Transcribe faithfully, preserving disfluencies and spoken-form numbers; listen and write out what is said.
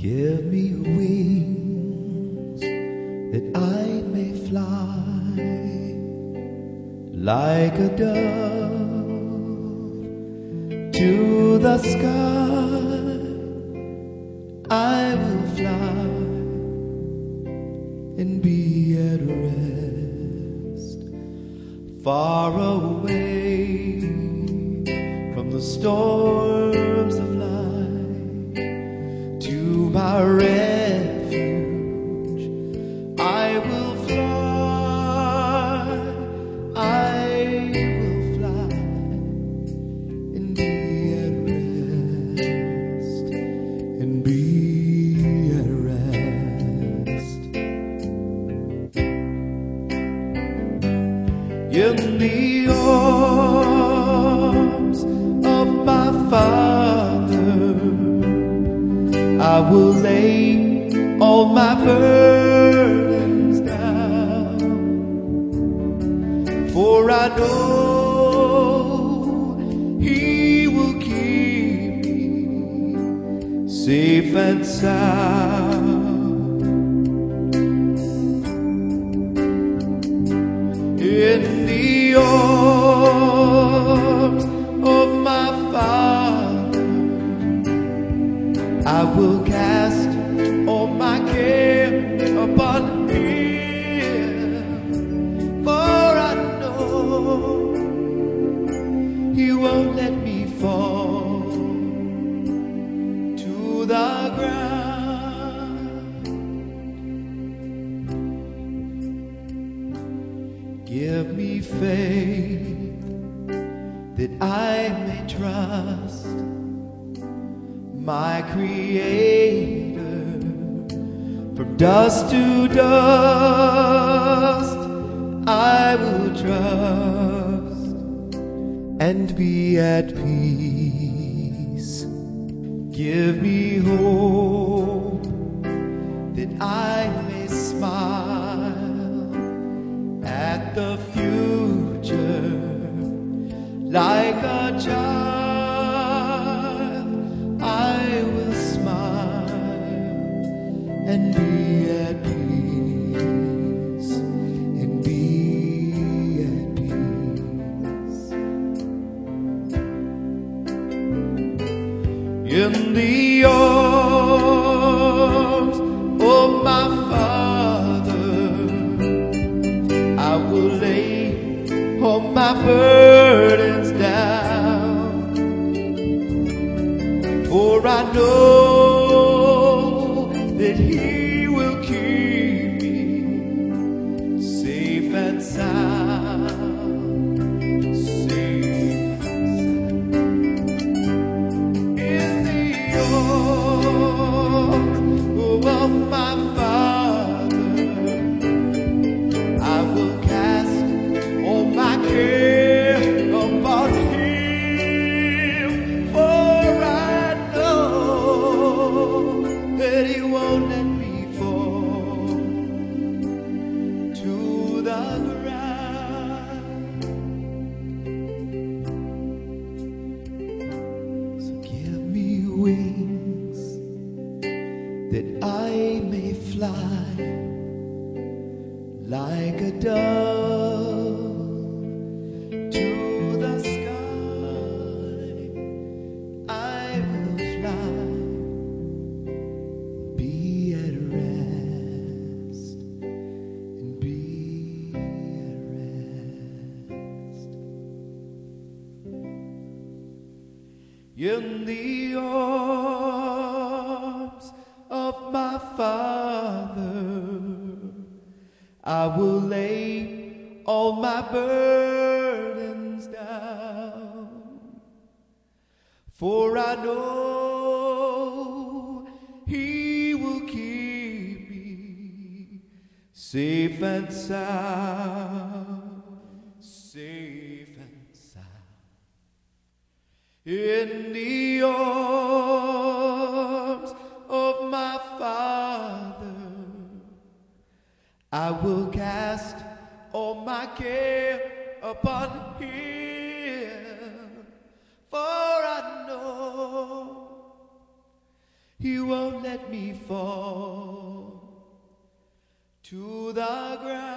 Give me wings that I may fly like a dove to the sky. I will fly and be at rest, far away from the storms of life. To my refuge I will fly, I will fly and be at rest, and be at rest. In the arms of my Father I will lay all my burdens down, for I know He will keep me safe and sound. In the arms of my Father I will cast all my care upon Him, for I know He won't let me fall to the ground. Give me faith that I may trust my Creator. From dust to dust I will trust and be at peace. Give me hope that I may smile at the future like a child. I will smile and be at peace, and be at peace. In the arms of my Father I will lay all my burdens down, for I know that He will keep me safe and sound, safe and sound. In the arms of my Father I will cast all my care upon Him, for I that He won't let me fall to the ground. So give me wings that I may fly like a dove to the sky. I will fly, be at rest, and be at rest. In the arms of my Father I will lay all my burdens down, for I know He will keep me safe and sound, safe and sound. In the arms of my Father I will cast all my care upon Him, for I know He won't let let me fall to the ground.